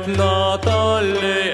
Natale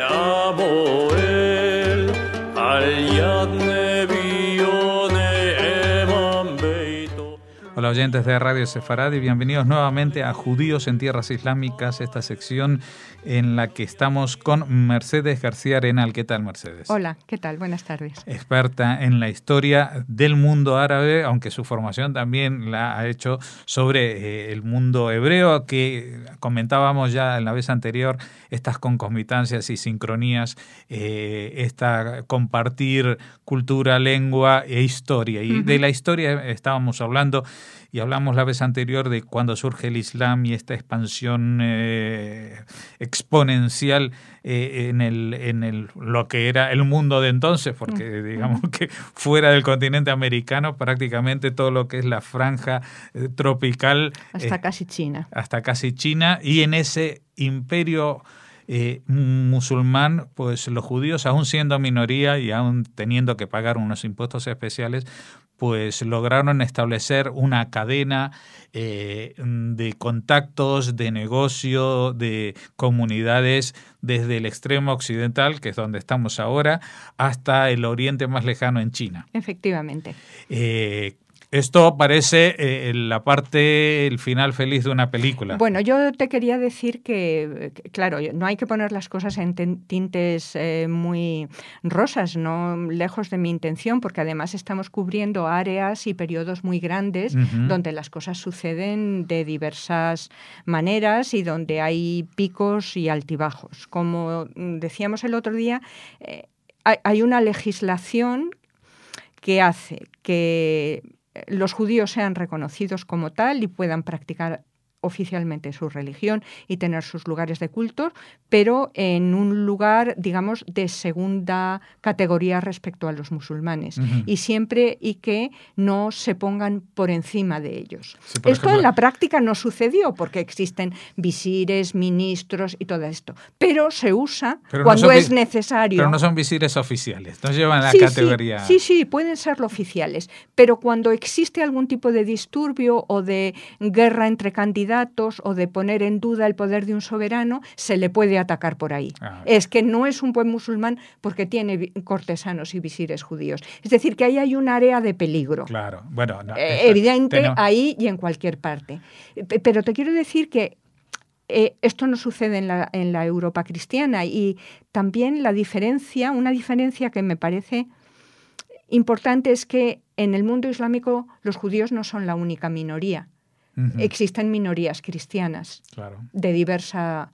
Amoel, al Yadne Bione Eman Beito. Hola oyentes de Radio Sefarad y bienvenidos nuevamente a Judíos en Tierras Islámicas, esta sección en la que estamos con Mercedes García Arenal. ¿Qué tal, Mercedes? Hola, ¿qué tal? Buenas tardes. Experta en la historia del mundo árabe, aunque su formación también la ha hecho sobre el mundo hebreo, que comentábamos ya en la vez anterior, estas concomitancias y sincronías, esta compartir cultura, lengua e historia. Y de la historia estábamos hablando y hablamos la vez anterior de cuando surge el Islam y esta expansión exponencial en lo que era el mundo de entonces, porque digamos que fuera del continente americano prácticamente todo lo que es la franja tropical hasta casi China. Hasta casi China, y en ese imperio musulmán, pues los judíos, aún siendo minoría y aún teniendo que pagar unos impuestos especiales, pues lograron establecer una cadena de contactos, de negocio, de comunidades desde el extremo occidental, que es donde estamos ahora, hasta el oriente más lejano en China. Efectivamente. Esto parece el final feliz de una película. Bueno, yo te quería decir que, claro, no hay que poner las cosas en tintes muy rosas, no lejos de mi intención, porque además estamos cubriendo áreas y periodos muy grandes donde las cosas suceden de diversas maneras y donde hay picos y altibajos. Como decíamos el otro día, hay una legislación que hace que los judíos sean reconocidos como tal y puedan practicar oficialmente su religión y tener sus lugares de culto, pero en un lugar, digamos, de segunda categoría respecto a los musulmanes. Y siempre y que no se pongan por encima de ellos. Sí, esto ejemplo, en la práctica no sucedió porque existen visires, ministros y todo esto. Pero se usa cuando es necesario. Pero no son visires oficiales, no llevan la categoría. Sí, pueden serlo oficiales. Pero cuando existe algún tipo de disturbio o de guerra entre candidatos o de poner en duda el poder de un soberano, se le puede atacar por ahí. Es que no es un buen musulmán porque tiene cortesanos y visires judíos. Es decir, que ahí hay un área de peligro. Claro, bueno, evidente ahí y en cualquier parte. Pero te quiero decir que esto no sucede en la Europa cristiana, y también una diferencia que me parece importante es que en el mundo islámico los judíos no son la única minoría. Existen minorías cristianas, claro, de diversa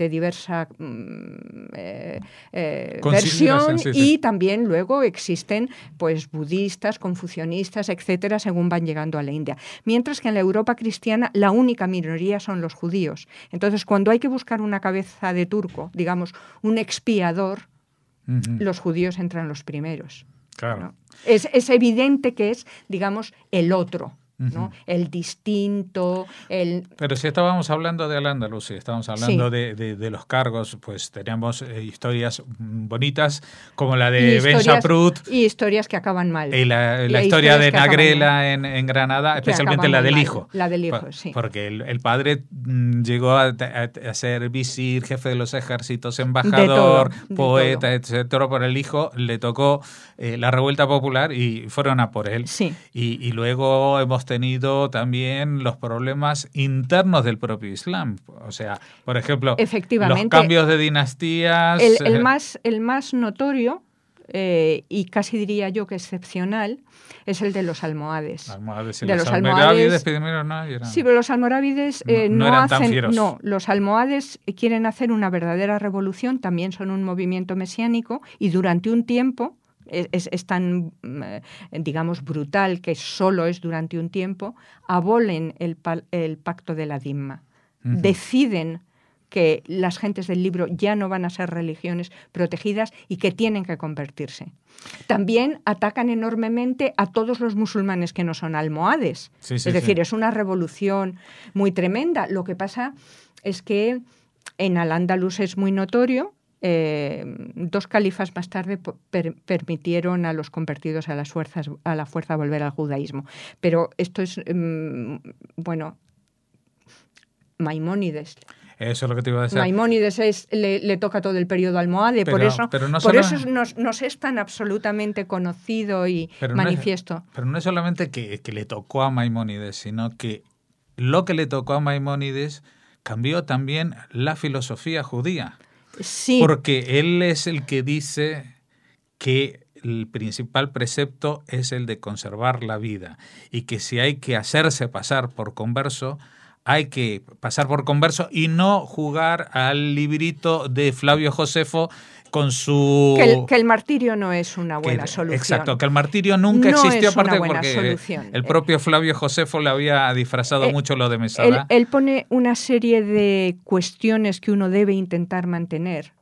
versión, y también luego existen pues budistas, confucionistas, etcétera, según van llegando a la India. Mientras que en la Europa cristiana la única minoría son los judíos. Entonces, cuando hay que buscar una cabeza de turco, digamos, un expiador, los judíos entran los primeros. Claro. ¿No? Es evidente que es, digamos, el otro, ¿no? El distinto, Pero si estábamos hablando de Al-Ándalus, si estábamos hablando de los cargos, pues teníamos historias bonitas como la de Ben Shaprut. Y historias que acaban mal. Y la historia de Nagrela en Granada, especialmente la del hijo. La del hijo, sí. Porque el padre llegó a ser visir, jefe de los ejércitos, embajador, poeta, etcétera. Por el hijo le tocó la revuelta popular y fueron a por él. Sí. Y luego hemos tenido también los problemas internos del propio Islam. O sea, por ejemplo, los cambios de dinastías. El más notorio, y casi diría yo que excepcional, es el de los almohades. Los almorávides primero no eran. Sí, pero los almorávides no eran tan fieros. No, los almohades quieren hacer una verdadera revolución, también son un movimiento mesiánico, y durante un tiempo es tan, digamos, brutal que solo es durante un tiempo, abolen el pacto de la Dhimma. Deciden que las gentes del libro ya no van a ser religiones protegidas y que tienen que convertirse. También atacan enormemente a todos los musulmanes que no son almohades. Es decir, es una revolución muy tremenda. Lo que pasa es que en Al-Ándalus es muy notorio. Dos califas más tarde permitieron a los convertidos a la fuerza volver al judaísmo. Pero esto es, Maimónides Eso es lo que te iba a decir. Maimónides le toca todo el periodo almohade, por eso nos es tan absolutamente conocido y manifiesto. Pero no es solamente que le tocó a Maimónides, sino que lo que le tocó a Maimónides cambió también la filosofía judía. Sí. Porque él es el que dice que el principal precepto es el de conservar la vida y que si hay que hacerse pasar por converso, hay que pasar por converso y no jugar al librito de Flavio Josefo con su... Que el martirio no es una buena solución. Exacto, que el martirio nunca existió, aparte porque solución. El propio Flavio Josefo le había disfrazado mucho lo de Mesada. Él pone una serie de cuestiones que uno debe intentar mantener,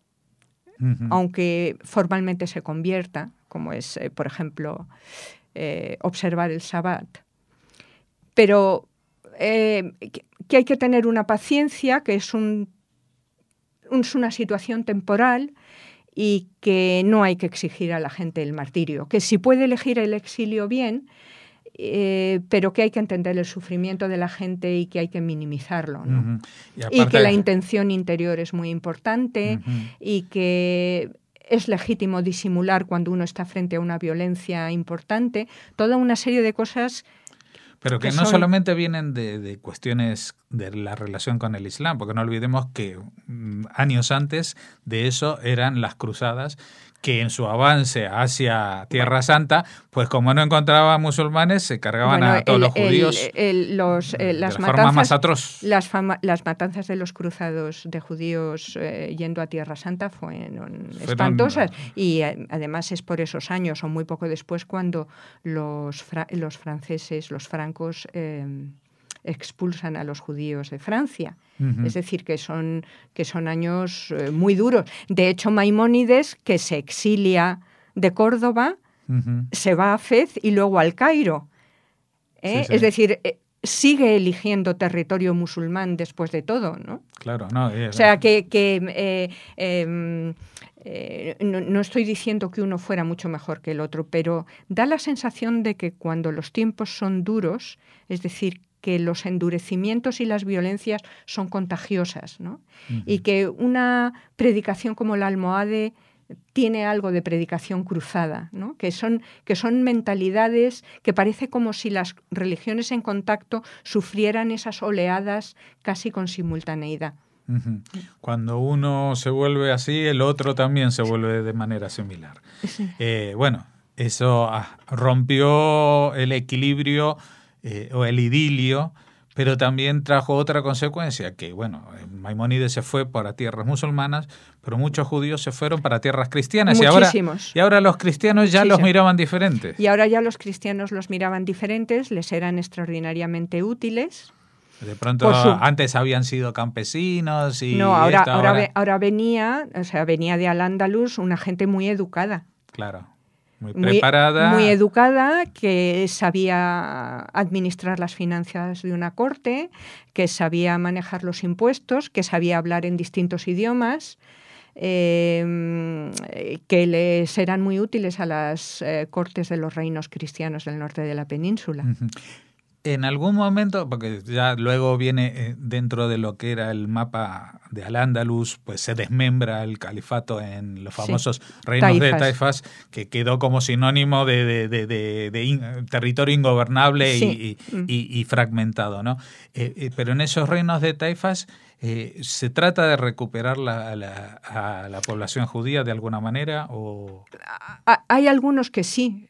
aunque formalmente se convierta, como es, por ejemplo, observar el Sabbat. Pero que hay que tener una paciencia, que es una situación temporal y que no hay que exigir a la gente el martirio. Que si puede elegir el exilio, bien, pero que hay que entender el sufrimiento de la gente y que hay que minimizarlo, ¿no? Y que la intención interior es muy importante y que es legítimo disimular cuando uno está frente a una violencia importante. Toda una serie de cosas... Pero que no solamente vienen de cuestiones de la relación con el Islam, porque no olvidemos que años antes de eso eran las cruzadas, que en su avance hacia Tierra Santa, pues como no encontraba musulmanes, se cargaban a todos los judíos las forma más atroz. Las matanzas de los cruzados de judíos yendo a Tierra Santa fueron espantosas. Y además es por esos años, o muy poco después, cuando los franceses, los francos, expulsan a los judíos de Francia. Es decir, que son años muy duros. De hecho, Maimónides, que se exilia de Córdoba, se va a Fez y luego al Cairo. Sí. Es decir, sigue eligiendo territorio musulmán después de todo, ¿no? Claro, no. O sea, no estoy diciendo que uno fuera mucho mejor que el otro, pero da la sensación de que cuando los tiempos son duros, es decir, que los endurecimientos y las violencias son contagiosas, ¿no? Y que una predicación como la almohade tiene algo de predicación cruzada, ¿no? Que son mentalidades que parece como si las religiones en contacto sufrieran esas oleadas casi con simultaneidad. Cuando uno se vuelve así, el otro también se vuelve de manera similar. Sí. Bueno, eso rompió el equilibrio o el idilio, pero también trajo otra consecuencia, que bueno, Maimónides se fue para tierras musulmanas, pero muchos judíos se fueron para tierras cristianas. Muchísimos. Y ahora los cristianos ya los miraban diferentes. Y ahora ya los cristianos los miraban diferentes, les eran extraordinariamente útiles. De pronto antes habían sido campesinos y... No, ahora venía de Al-Ándalus una gente muy educada. Claro. Muy preparada. Muy educada, que sabía administrar las finanzas de una corte, que sabía manejar los impuestos, que sabía hablar en distintos idiomas, que les eran muy útiles a las cortes de los reinos cristianos del norte de la península. En algún momento, porque ya luego viene dentro de lo que era el mapa de Al-Ándalus, pues se desmembra el califato en los famosos reinos de Taifas, que quedó como sinónimo de territorio ingobernable y fragmentado, ¿no? Pero en esos reinos de Taifas ¿se trata de recuperar a la población judía de alguna manera? ¿O? Hay algunos que sí.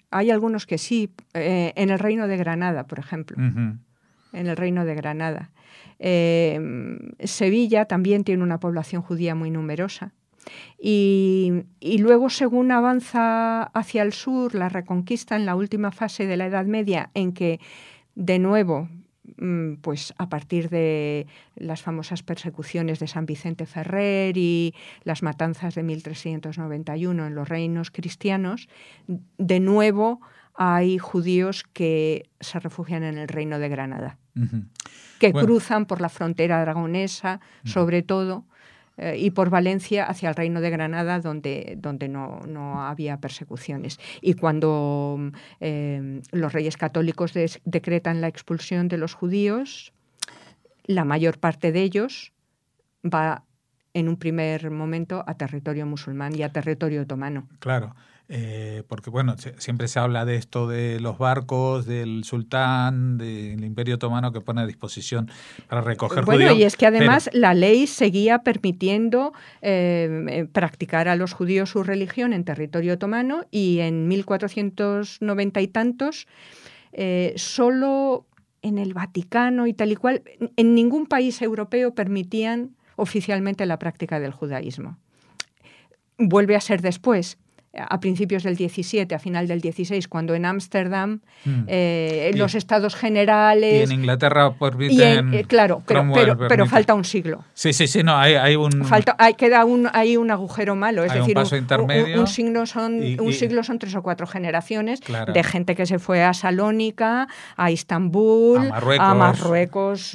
En el Reino de Granada, por ejemplo. En el Reino de Granada. Sevilla también tiene una población judía muy numerosa. Y luego, según avanza hacia el sur, la reconquista en la última fase de la Edad Media, en que, de nuevo, pues a partir de las famosas persecuciones de San Vicente Ferrer y las matanzas de 1391 en los reinos cristianos, de nuevo hay judíos que se refugian en el Reino de Granada, que cruzan por la frontera aragonesa, sobre todo, y por Valencia hacia el Reino de Granada, donde no había persecuciones. Y cuando los reyes católicos decretan la expulsión de los judíos, la mayor parte de ellos va en un primer momento a territorio musulmán y a territorio otomano. Claro, porque bueno, siempre se habla de esto de los barcos, del sultán, del Imperio Otomano que pone a disposición para recoger judíos. Y es que además la ley seguía permitiendo practicar a los judíos su religión en territorio otomano, y en 1490 y tantos solo en el Vaticano y tal y cual, en ningún país europeo permitían oficialmente la práctica del judaísmo. Vuelve a ser después, a principios del 17, a final del 16, cuando en Ámsterdam los estados generales... Y en Inglaterra permiten... claro, pero falta un siglo. Sí, no, hay un... Hay un agujero malo, es decir, un paso intermedio. Un siglo son 3 o 4 generaciones, claro, de gente que se fue a Salónica, a Estambul, a Marruecos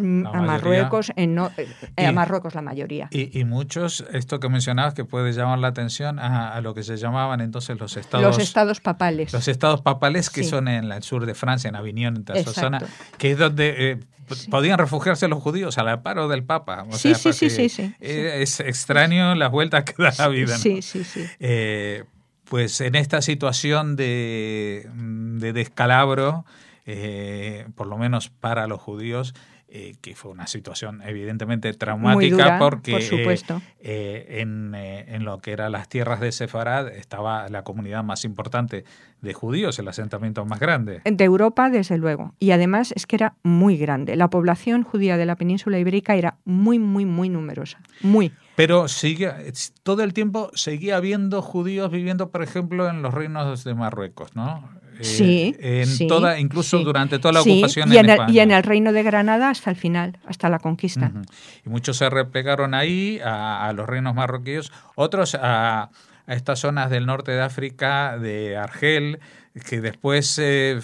la mayoría. Y muchos, esto que mencionabas, que puede llamar la atención a lo que se llamaban entonces los estados papales. Los estados papales, que son en el sur de Francia, en Avignon, en toda esa zona, que es donde podían refugiarse los judíos al amparo del Papa. Sí. Es extraño las vueltas que da la vida, ¿no? Sí. Pues en esta situación de descalabro, por lo menos para los judíos, que fue una situación evidentemente traumática, muy dura, porque por supuesto. En lo que eran las tierras de Sefarad estaba la comunidad más importante de judíos, el asentamiento más grande. De Europa, desde luego. Y además es que era muy grande. La población judía de la península ibérica era muy, muy, muy numerosa. Muy. Pero todo el tiempo seguía habiendo judíos viviendo, por ejemplo, en los reinos de Marruecos, ¿no? Incluso durante toda la ocupación en España. Y en el reino de Granada hasta el final, hasta la conquista. Uh-huh. Y muchos se replegaron ahí a los reinos marroquíes, otros a estas zonas del norte de África, de Argel, que después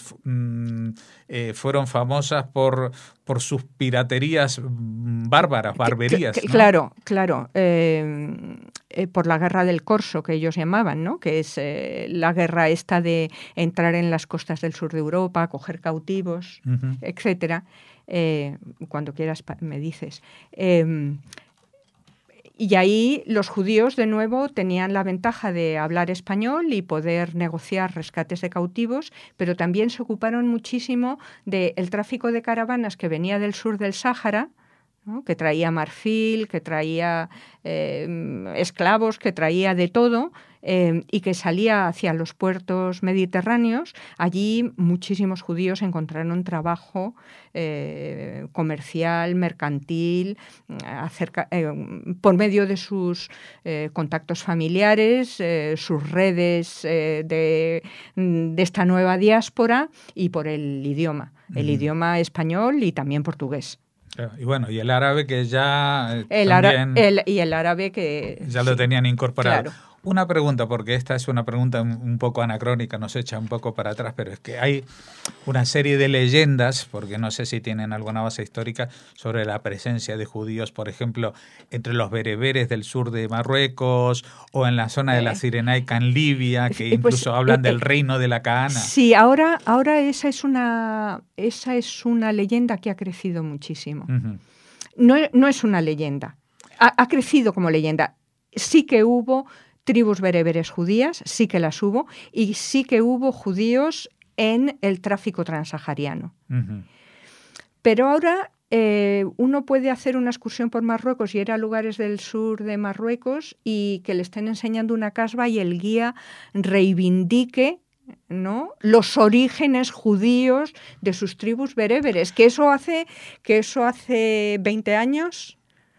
fueron famosas por sus piraterías barberías, ¿no? Claro. Por la guerra del Corso, que ellos llamaban, ¿no? Que es la guerra esta de entrar en las costas del sur de Europa, coger cautivos, uh-huh, etcétera. Cuando quieras me dices. Y ahí los judíos, de nuevo, tenían la ventaja de hablar español y poder negociar rescates de cautivos, pero también se ocuparon muchísimo del tráfico de caravanas que venía del sur del Sáhara, ¿no? Que traía marfil, que traía esclavos, que traía de todo, y que salía hacia los puertos mediterráneos. Allí muchísimos judíos encontraron trabajo comercial, mercantil, por medio de sus contactos familiares, sus redes de esta nueva diáspora, y por el idioma, idioma español y también portugués. Y bueno, y el árabe que ya el árabe que ya lo tenían incorporado. Claro. Una pregunta, porque esta es una pregunta un poco anacrónica, nos echa un poco para atrás, pero es que hay una serie de leyendas, porque no sé si tienen alguna base histórica, sobre la presencia de judíos, por ejemplo, entre los bereberes del sur de Marruecos o en la zona de la Cirenaica en Libia, que incluso hablan del reino de la Cahana. Sí, ahora esa es una leyenda que ha crecido muchísimo. Uh-huh. No es una leyenda, ha crecido como leyenda. Sí que hubo tribus bereberes judías, sí que las hubo, y sí que hubo judíos en el tráfico transsahariano. Uh-huh. Pero ahora uno puede hacer una excursión por Marruecos y ir a lugares del sur de Marruecos y que le estén enseñando una casba y el guía reivindique, ¿no?, los orígenes judíos de sus tribus bereberes, que eso hace 20 años...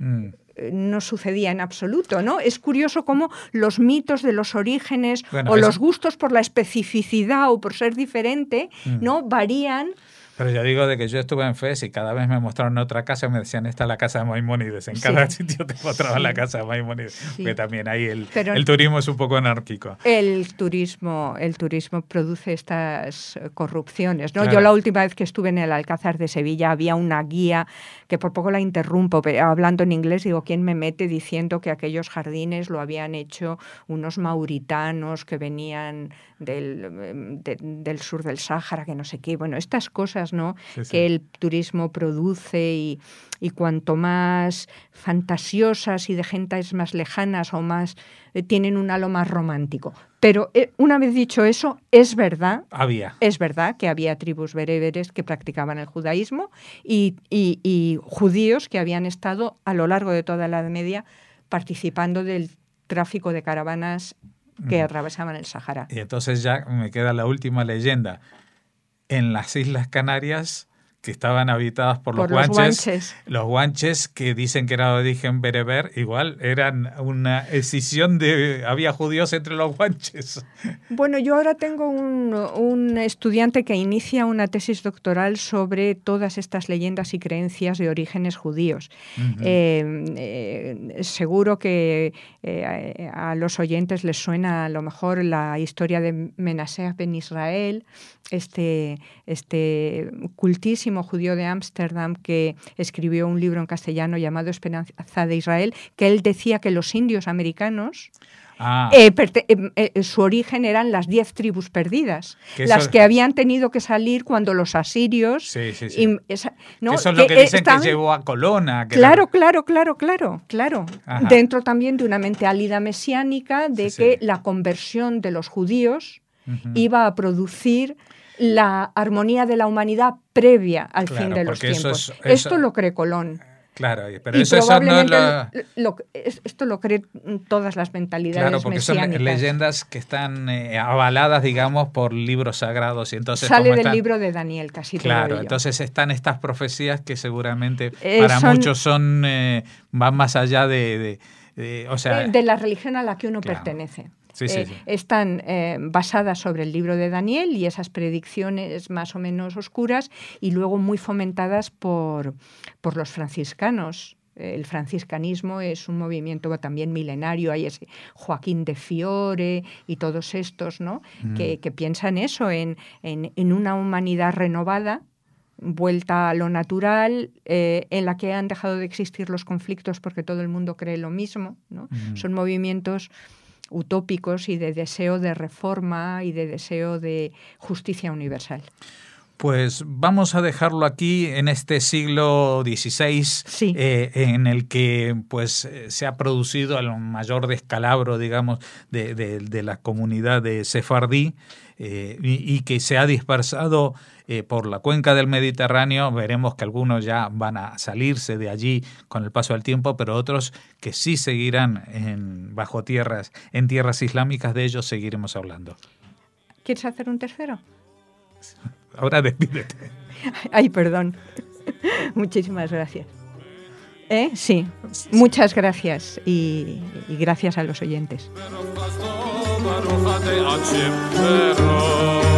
no sucedía en absoluto, ¿no? Es curioso cómo los mitos de los orígenes los gustos por la especificidad o por ser diferente, ¿no?, varían. Pero yo digo de que yo estuve en FES y cada vez me mostraron otra casa y me decían, esta es la casa de Maimónides. En cada sitio te mostraban la casa de Maimónides. Sí. Porque también ahí el turismo es un poco anárquico. El turismo produce estas corrupciones, ¿no? Claro. Yo la última vez que estuve en el Alcázar de Sevilla había una guía que por poco la interrumpo, hablando en inglés, digo, ¿quién me mete diciendo que aquellos jardines lo habían hecho unos mauritanos que venían del sur del Sáhara, que no sé qué? Bueno, estas cosas, cosas, ¿no? Sí, sí. Que el turismo produce y cuanto más fantasiosas y de gentes más lejanas o más tienen un halo más romántico. Pero una vez dicho eso, es verdad que había tribus bereberes que practicaban el judaísmo y judíos que habían estado a lo largo de toda la Edad Media participando del tráfico de caravanas que atravesaban el Sahara. Y entonces ya me queda la última leyenda. En las Islas Canarias, que estaban habitadas por los guanches. Los guanches, que dicen que era de origen bereber, igual eran una escisión de... Había judíos entre los guanches. Bueno, yo ahora tengo un estudiante que inicia una tesis doctoral sobre todas estas leyendas y creencias de orígenes judíos. Seguro que a los oyentes les suena a lo mejor la historia de Menaseh ben Israel, este cultísimo judío de Ámsterdam que escribió un libro en castellano llamado Esperanza de Israel, que él decía que los indios americanos su origen eran las 10 tribus perdidas, las que habían tenido que salir cuando los asirios... Sí. ¿no? Eso es lo que dicen que llevó a Colón. Claro. Dentro también de una mentalidad mesiánica de que la conversión de los judíos iba a producir la armonía de la humanidad previa al fin de los tiempos. Esto lo cree Colón. Claro, pero eso no esto lo creen todas las mentalidades claro, porque mesiánicas. Son leyendas que están avaladas, digamos, por libros sagrados. Y entonces, sale del libro de Daniel casi todo ello. Claro, entonces están estas profecías que seguramente para muchos van más allá de la religión a la que uno pertenece. Sí. Están basadas sobre el libro de Daniel y esas predicciones más o menos oscuras y luego muy fomentadas por los franciscanos. El franciscanismo es un movimiento también milenario, hay ese Joaquín de Fiore y todos estos, ¿no? Que piensan eso, en una humanidad renovada, vuelta a lo natural, en la que han dejado de existir los conflictos porque todo el mundo cree lo mismo, ¿no? Son movimientos utópicos y de deseo de reforma y de deseo de justicia universal. Pues vamos a dejarlo aquí en este siglo XVI, en el que pues se ha producido el mayor descalabro, digamos, de la comunidad de sefardí y que se ha dispersado por la cuenca del Mediterráneo. Veremos que algunos ya van a salirse de allí con el paso del tiempo, pero otros que sí seguirán en tierras islámicas. De ellos seguiremos hablando. ¿Quieres hacer un tercero? Ahora despídete. Ay, perdón. Muchísimas gracias. Sí, muchas gracias y gracias a los oyentes.